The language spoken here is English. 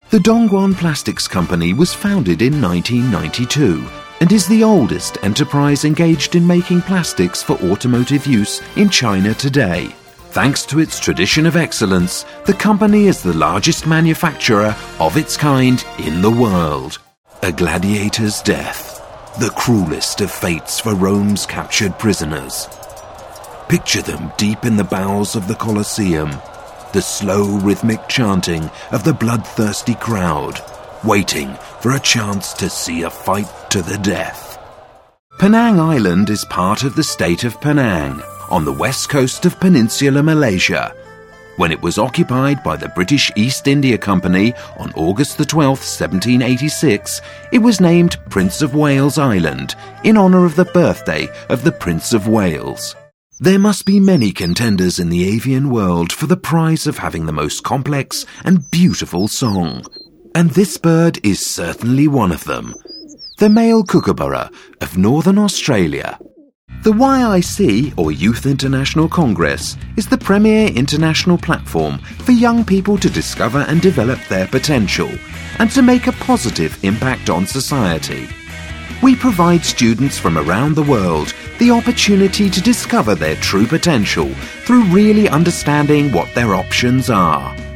The Dongguan Plastics Company was founded in 1992 and is the oldest enterprise engaged in making plastics for automotive use in China today. Thanks to its tradition of excellence, the company is the largest manufacturer of its kind in the world. A gladiator's death, the cruelest of fates for Rome's captured prisoners. Picture them deep in the bowels of the Colosseum, the slow rhythmic chanting of the bloodthirsty crowd, waiting for a chance to see a fight to the death. Penang Island is part of the state of Penang, on the west coast of Peninsular Malaysia. When it was occupied by the British East India Company on August the 12th, 1786, it was named Prince of Wales Island in honour of the birthday of the Prince of Wales. There must be many contenders in the avian world for the prize of having the most complex and beautiful song. And this bird is certainly one of them. The male kookaburra of Northern Australia. The YIC, or Youth International Congress, is the premier international platform for young people to discover and develop their potential and to make a positive impact on society. We provide students from around the world the opportunity to discover their true potential through really understanding what their options are.